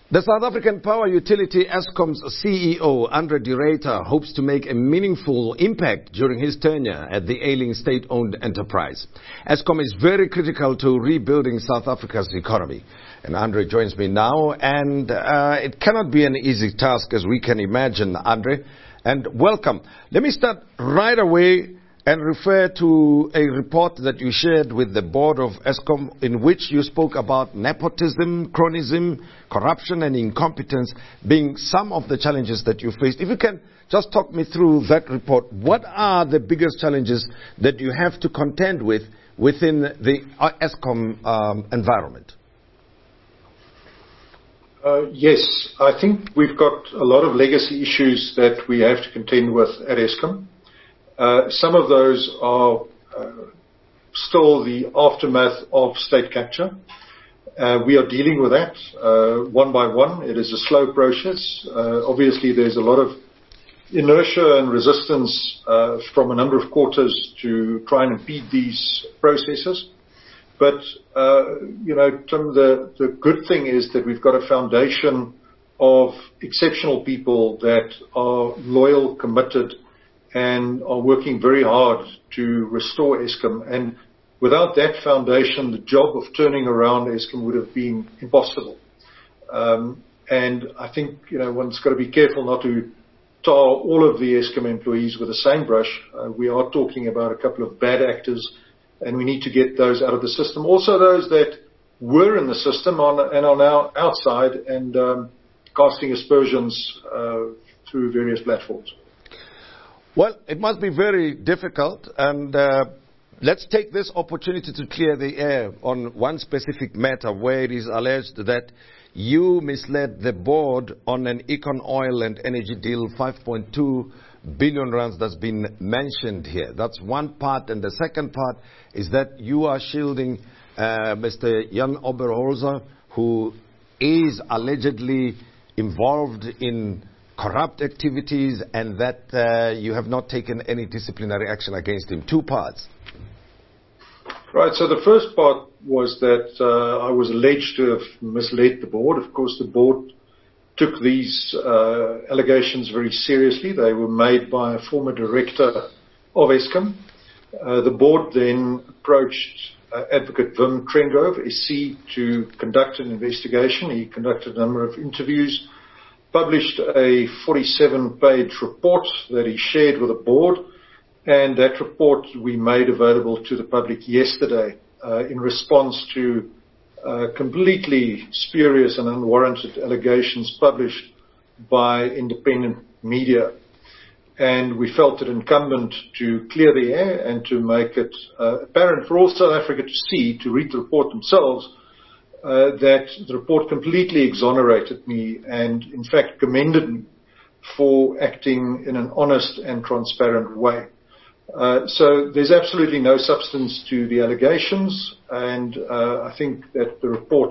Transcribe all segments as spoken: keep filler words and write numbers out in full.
The South African power utility Eskom's C E O, Andre de Ruyter, hopes to make a meaningful impact during his tenure at the ailing state-owned enterprise. Eskom is very critical to rebuilding South Africa's economy. And Andre joins me now, and uh, it cannot be an easy task, as we can imagine, Andre. And welcome. Let me start right away and refer to a report that you shared with the board of Eskom, in which you spoke about nepotism, cronyism, corruption and incompetence being some of the challenges that you faced. If you can just talk me through that report, what are the biggest challenges that you have to contend with within the Eskom um, environment? Uh, yes, I think we've got a lot of legacy issues that we have to contend with at Eskom. Uh, some of those are uh, still the aftermath of state capture. Uh, we are dealing with that uh, one by one. It is a slow process. Uh, obviously, there's a lot of inertia and resistance uh, from a number of quarters to try and impede these processes. But, uh, you know, Tim, the, the good thing is that we've got a foundation of exceptional people that are loyal, committed, and are working very hard to restore Eskom. And without that foundation, the job of turning around Eskom would have been impossible. Um, and I think, you know, one's got to be careful not to tar all of the Eskom employees with the same brush. Uh, we are talking about a couple of bad actors, and we need to get those out of the system. Also those that were in the system on, and are now outside and um, casting aspersions uh, through various platforms. Well, it must be very difficult, and uh, let's take this opportunity to clear the air on one specific matter where it is alleged that you misled the board on an Econ Oil and Energy deal, five point two billion rands that's been mentioned here. That's one part, and the second part is that you are shielding uh, Mister Jan Oberholzer, who is allegedly involved in corrupt activities, and that uh, you have not taken any disciplinary action against him. Two parts. Right, so the first part was that uh, I was alleged to have misled the board. Of course, the board took these uh, allegations very seriously. They were made by a former director of Eskom. Uh, the board then approached uh, Advocate Wim Trengove, S C, to conduct an investigation. He conducted a number of interviews, published a forty-seven page report that he shared with the board, and that report we made available to the public yesterday uh, in response to uh, completely spurious and unwarranted allegations published by independent media. And we felt it incumbent to clear the air and to make it uh, apparent for all South Africa to see, to read the report themselves, Uh, that the report completely exonerated me and, in fact, commended me for acting in an honest and transparent way. Uh, so there's absolutely no substance to the allegations, and uh, I think that the report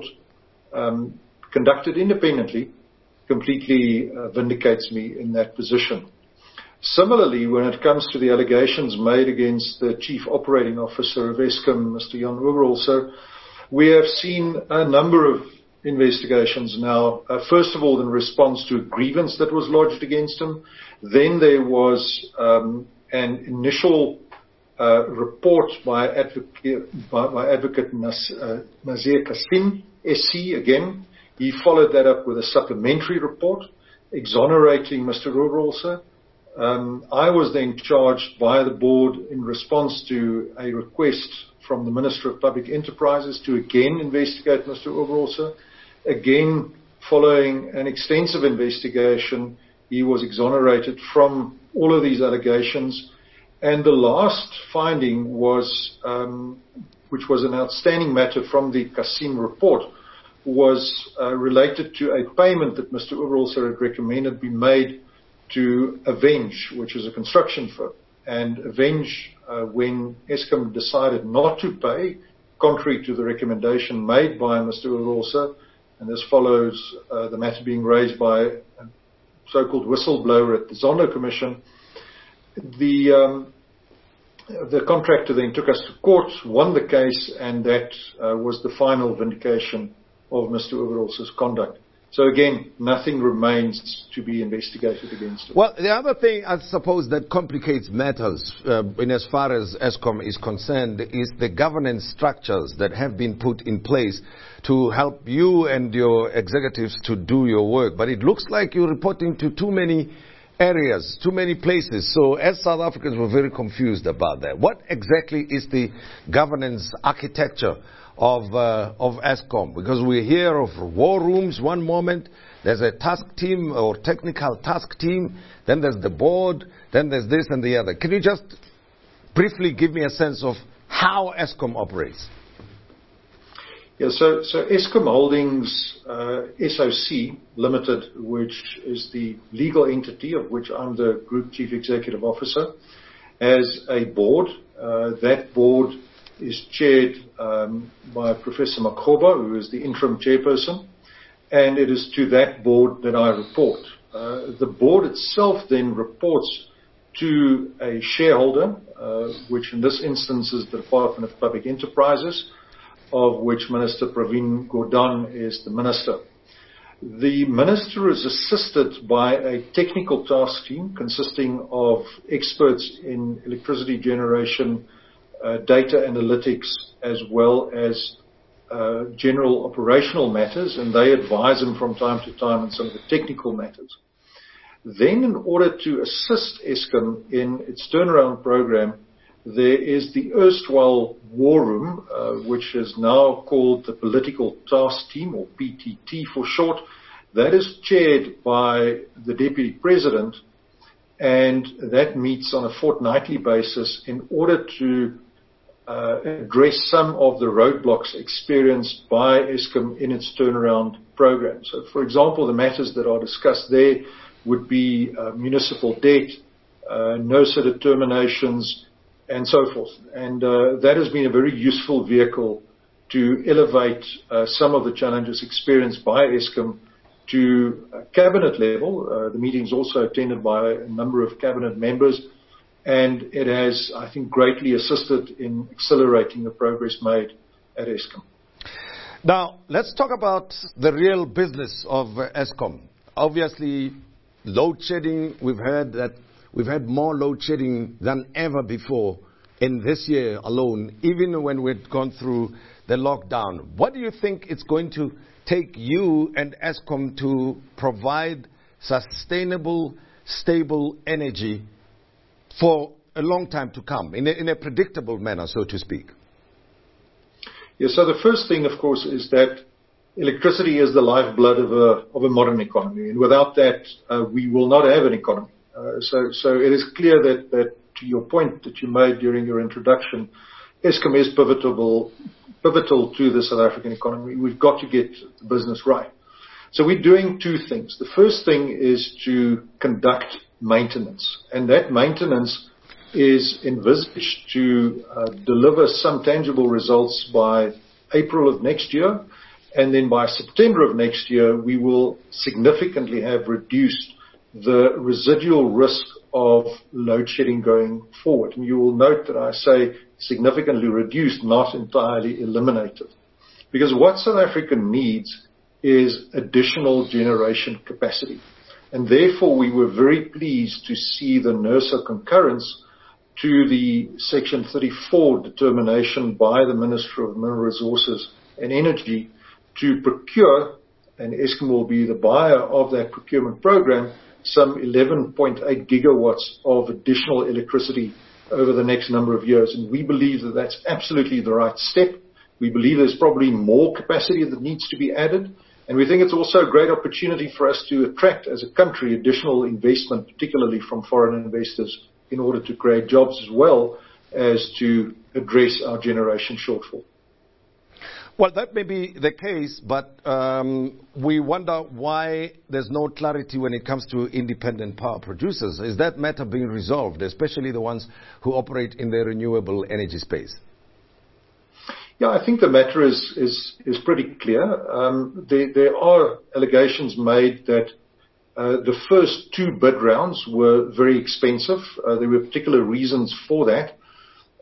um, conducted independently completely uh, vindicates me in that position. Similarly, when it comes to the allegations made against the Chief Operating Officer of Eskom, Mister Jan Oberholzer, we have seen a number of investigations now. Uh, first of all, in response to a grievance that was lodged against him. Then there was um, an initial uh, report by Advocate, by, by Advocate Nas, uh, Nazir Kasim, S C, again. He followed that up with a supplementary report exonerating Mister Oberholzer. Um, I was then charged by the board in response to a request from the Minister of Public Enterprises to again investigate Mister Oberholzer. Again, following an extensive investigation, he was exonerated from all of these allegations. And the last finding was, um, which was an outstanding matter from the Kasim report, was uh, related to a payment that Mister Oberholzer had recommended be made to Avenge, which is a construction firm. And Avenge, uh, when Eskom decided not to pay, contrary to the recommendation made by Mister Oberholzer, and this follows uh, the matter being raised by a so-called whistleblower at the Zondo Commission, the um, the contractor then took us to court, won the case, and that uh, was the final vindication of Mister Oberholzer's conduct. So again, nothing remains to be investigated against it. Well, the other thing, I suppose, that complicates matters uh, in as far as Eskom is concerned is the governance structures that have been put in place to help you and your executives to do your work. But it looks like you're reporting to too many areas, too many places. So as South Africans, we're very confused about that. What exactly is the governance architecture of uh, of Eskom? Because we hear of war rooms one moment, there's a task team or technical task team, then there's the board, then there's this and the other. Can you just briefly give me a sense of how Eskom operates? Yeah, so, so Eskom Holdings uh, S O C Limited, which is the legal entity of which I'm the Group Chief Executive Officer, has a board. Uh, that board is chaired um, by Professor Makgoba, who is the interim chairperson, and it is to that board that I report. Uh, the board itself then reports to a shareholder, uh, which in this instance is the Department of Public Enterprises, of which Minister Pravin Gordhan is the minister. The minister is assisted by a technical task team consisting of experts in electricity generation, uh, data analytics, as well as uh, general operational matters, and they advise him from time to time on some of the technical matters. Then, in order to assist Eskom in its turnaround program, there is the erstwhile war room, uh, which is now called the Political Task Team, or P T T for short. That is chaired by the Deputy President, and that meets on a fortnightly basis in order to uh, address some of the roadblocks experienced by Eskom in its turnaround program. So, for example, the matters that are discussed there would be uh, municipal debt, uh, NERSA determinations, and so forth. And uh, that has been a very useful vehicle to elevate uh, some of the challenges experienced by Eskom to uh, cabinet level. Uh, the meeting is also attended by a number of cabinet members, and it has, I think, greatly assisted in accelerating the progress made at Eskom. Now, let's talk about the real business of uh, Eskom. Obviously, load shedding, we've heard that We've had more load shedding than ever before in this year alone, even when we've gone through the lockdown. What do you think it's going to take you and Eskom to provide sustainable, stable energy for a long time to come, in a, in a predictable manner, so to speak? Yeah, so the first thing, of course, is that electricity is the lifeblood of a, of a modern economy. And without that, uh, we will not have an economy. Uh, so, so it is clear that, that to your point that you made during your introduction, Eskom is pivotal, pivotal to the South African economy. We've got to get the business right. So we're doing two things. The first thing is to conduct maintenance, and that maintenance is envisaged to uh, deliver some tangible results by April of next year, and then by September of next year, we will significantly have reduced the residual risk of load shedding going forward. And you will note that I say significantly reduced, not entirely eliminated. Because what South Africa needs is additional generation capacity. And therefore, we were very pleased to see the NERSA concurrence to the Section thirty-four determination by the Minister of Mineral Resources and Energy to procure, and Eskom will be the buyer of that procurement program, some eleven point eight gigawatts of additional electricity over the next number of years. And we believe that that's absolutely the right step. We believe there's probably more capacity that needs to be added. And we think it's also a great opportunity for us to attract, as a country, additional investment, particularly from foreign investors, in order to create jobs as well as to address our generation shortfall. Well, that may be the case, but um, we wonder why there's no clarity when it comes to independent power producers. Is that matter being resolved, especially the ones who operate in the renewable energy space? Yeah, I think the matter is is, is pretty clear. Um, there, there are allegations made that uh, the first two bid rounds were very expensive. Uh, there were particular reasons for that.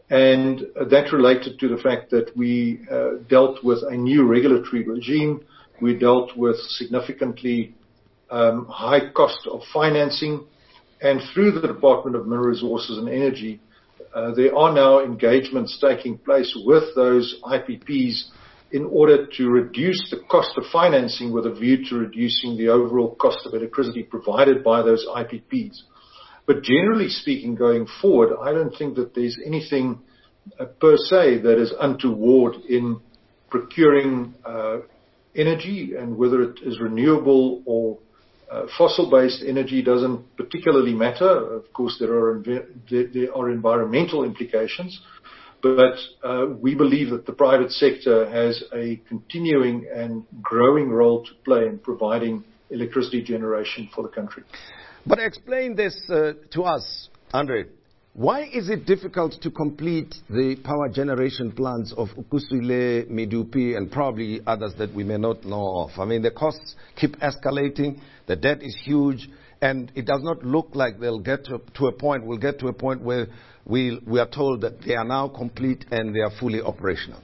And that related to the fact that we uh, dealt with a new regulatory regime we dealt with significantly um, high cost of financing, and through the Department of Mineral Resources and Energy, uh, there are now engagements taking place with those I P Ps in order to reduce the cost of financing with a view to reducing the overall cost of electricity provided by those I P Ps. But generally speaking, going forward, I don't think that there's anything uh, per se that is untoward in procuring uh, energy, and whether it is renewable or uh, fossil-based energy doesn't particularly matter. Of course, there are there, there are environmental implications, but uh, we believe that the private sector has a continuing and growing role to play in providing electricity generation for the country. But explain this uh, to us, Andre. Why is it difficult to complete the power generation plants of Ukusile, Medupi, and probably others that we may not know of? I mean, the costs keep escalating, the debt is huge, and it does not look like they'll get to, to a point, we'll get to a point where we, we are told that they are now complete and they are fully operational.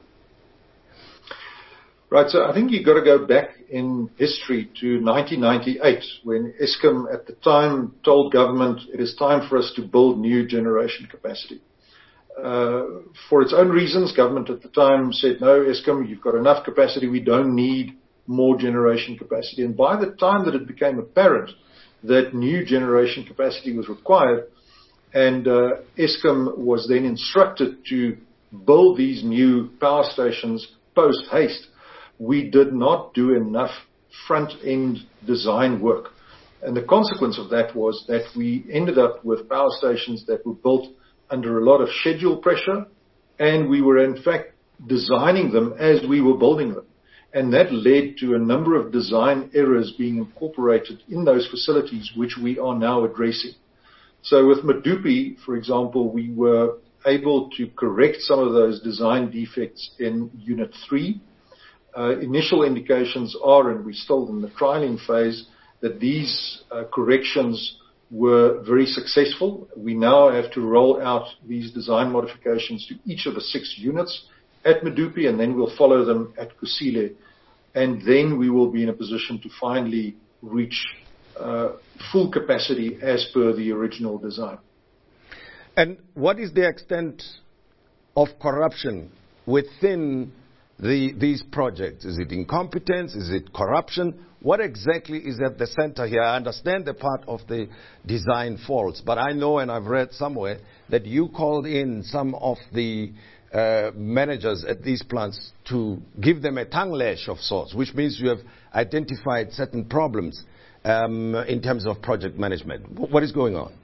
Right, so I think you've got to go back in history to nineteen ninety-eight, when Eskom at the time told government it is time for us to build new generation capacity. Uh, for its own reasons, government at the time said, no, Eskom, you've got enough capacity, we don't need more generation capacity. And by the time that it became apparent that new generation capacity was required, and uh, Eskom was then instructed to build these new power stations post-haste, we did not do enough front-end design work. And the consequence of that was that we ended up with power stations that were built under a lot of schedule pressure, and we were in fact designing them as we were building them. And that led to a number of design errors being incorporated in those facilities, which we are now addressing. So with Medupi, for example, we were able to correct some of those design defects in Unit three. Uh, initial indications are, and we're still in the trialing phase, that these uh, corrections were very successful. We now have to roll out these design modifications to each of the six units at Medupi, and then we'll follow them at Kusile. And then we will be in a position to finally reach uh, full capacity as per the original design. And what is the extent of corruption within The, these projects? Is it incompetence? Is it corruption? What exactly is at the center here? I understand the part of the design faults, but I know, and I've read somewhere, that you called in some of the uh, managers at these plants to give them a tongue lash of sorts, which means you have identified certain problems um, in terms of project management. What is going on?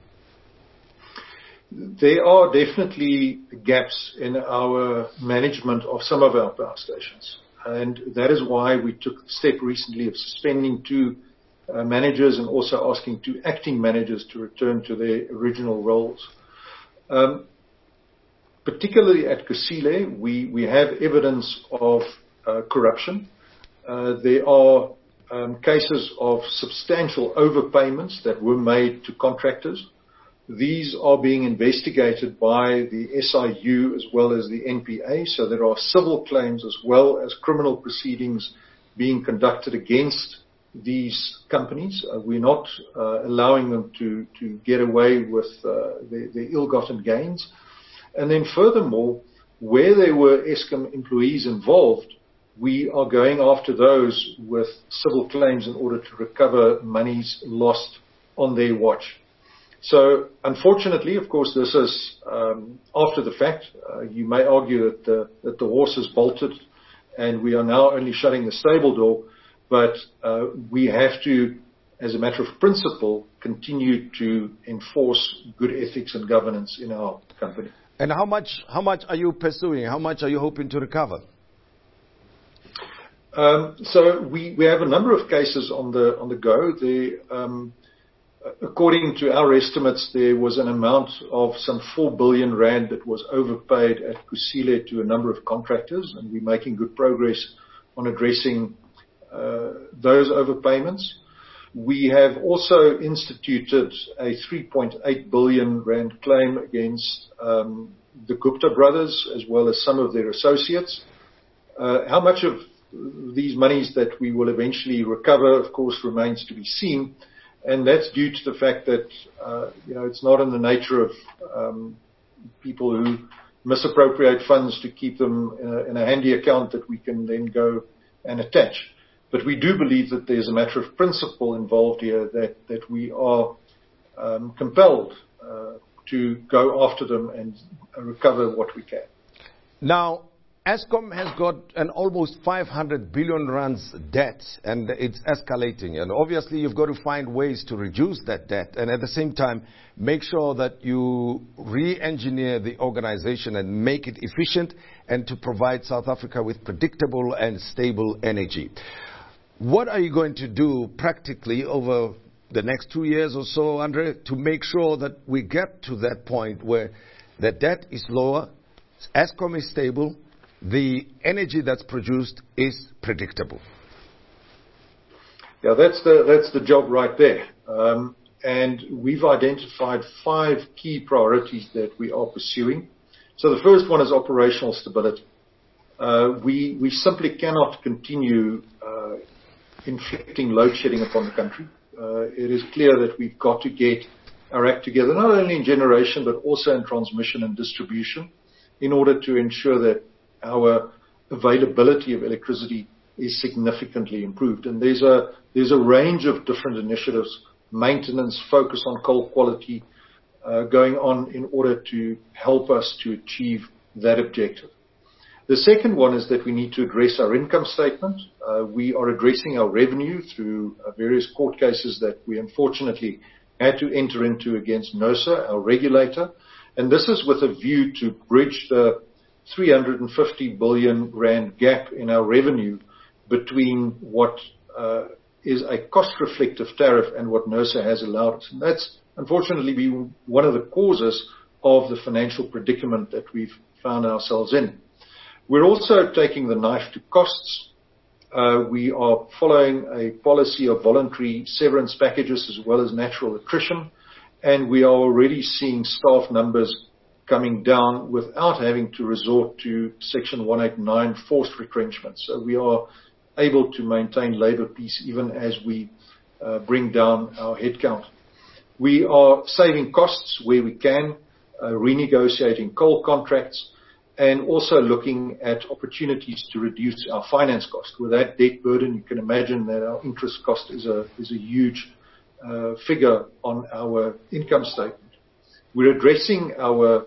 There are definitely gaps in our management of some of our power stations. And that is why we took the step recently of suspending two uh, managers and also asking two acting managers to return to their original roles. Um, particularly at Kusile, we, we have evidence of uh, corruption. Uh, there are um, cases of substantial overpayments that were made to contractors. These are being investigated by the S I U as well as the N P A, so there are civil claims as well as criminal proceedings being conducted against these companies. Uh, we're not uh, allowing them to, to get away with uh, their, their ill-gotten gains. And then furthermore, where there were Eskom employees involved, we are going after those with civil claims in order to recover monies lost on their watch. So, unfortunately, of course, this is um, after the fact. Uh, you may argue that the, that the horse is bolted and we are now only shutting the stable door, but uh, we have to, as a matter of principle, continue to enforce good ethics and governance in our company. And how much, how much are you pursuing? How much are you hoping to recover? Um, so we, we have a number of cases on the on the go. The um, According to our estimates, there was an amount of some four billion rand that was overpaid at Kusile to a number of contractors, and we're making good progress on addressing uh, those overpayments. We have also instituted a three point eight billion rand claim against um, the Gupta brothers as well as some of their associates. Uh, how much of these monies that we will eventually recover, of course, remains to be seen. And that's due to the fact that, uh, you know, it's not in the nature of um, people who misappropriate funds to keep them in a, in a handy account that we can then go and attach. But we do believe that there's a matter of principle involved here, that, that we are um, compelled uh, to go after them and recover what we can. Now, Eskom has got an almost five hundred billion rands debt, and it's escalating. And obviously, you've got to find ways to reduce that debt, and at the same time, make sure that you re-engineer the organization and make it efficient, and to provide South Africa with predictable and stable energy. What are you going to do practically over the next two years or so, Andre, to make sure that we get to that point where the debt is lower, Eskom is stable, the energy that's produced is predictable? Yeah, that's the, that's the job right there. Um, and we've identified five key priorities that we are pursuing. So the first one is operational stability. Uh, we, we simply cannot continue uh, inflicting load shedding upon the country. Uh, it is clear that we've got to get our act together, not only in generation, but also in transmission and distribution, in order to ensure that our availability of electricity is significantly improved. And there's a, there's a range of different initiatives, maintenance, focus on coal quality, uh, going on in order to help us to achieve that objective. The second one is that we need to address our income statement. Uh, we are addressing our revenue through uh, various court cases that we unfortunately had to enter into against NERSA, our regulator. And this is with a view to bridge the three hundred fifty billion rand gap in our revenue between what uh, is a cost-reflective tariff and what NERSA has allowed us. And that's unfortunately been one of the causes of the financial predicament that we've found ourselves in. We're also taking the knife to costs. Uh, we are following a policy of voluntary severance packages as well as natural attrition, and we are already seeing staff numbers coming down without having to resort to Section one eighty-nine forced retrenchment. So we are able to maintain labour peace even as we uh, bring down our headcount. We are saving costs where we can, uh, renegotiating coal contracts, and also looking at opportunities to reduce our finance cost. With that debt burden, you can imagine that our interest cost is a, is a huge uh, figure on our income statement. We're addressing our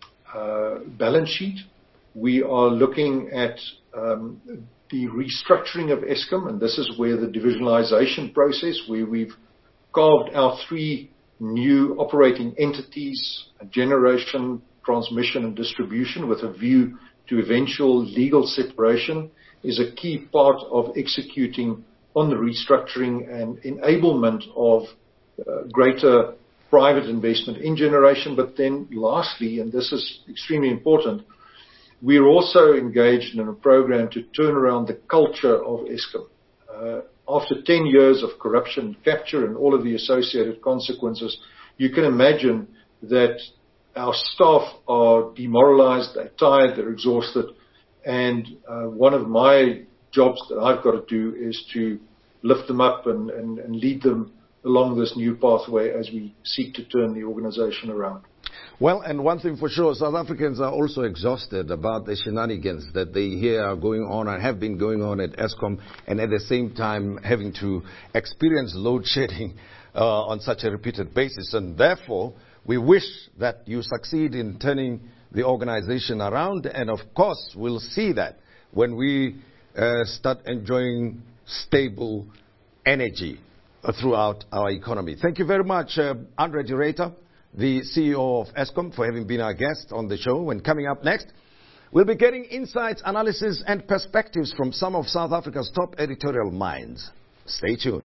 uh, balance sheet. We are looking at um, the restructuring of Eskom, and this is where the divisionalization process, where we've carved out three new operating entities, generation, transmission and distribution, with a view to eventual legal separation, is a key part of executing on the restructuring and enablement of uh, greater private investment in generation. But then lastly, and this is extremely important, we are also engaged in a program to turn around the culture of Eskom. Uh, after ten years of corruption, capture, and all of the associated consequences, you can imagine that our staff are demoralized, they're tired, they're exhausted, and uh, one of my jobs that I've got to do is to lift them up and, and, and lead them along this new pathway as we seek to turn the organization around. Well, and one thing for sure, South Africans are also exhausted about the shenanigans that they hear are going on and have been going on at Eskom, and at the same time having to experience load shedding uh, on such a repeated basis. And therefore, we wish that you succeed in turning the organization around, and of course, we'll see that when we uh, start enjoying stable energy uh, throughout our economy. Thank you very much, uh, Andre de Ruyter, the C E O of Eskom, for having been our guest on the show. And coming up next, we'll be getting insights, analysis, and perspectives from some of South Africa's top editorial minds. Stay tuned.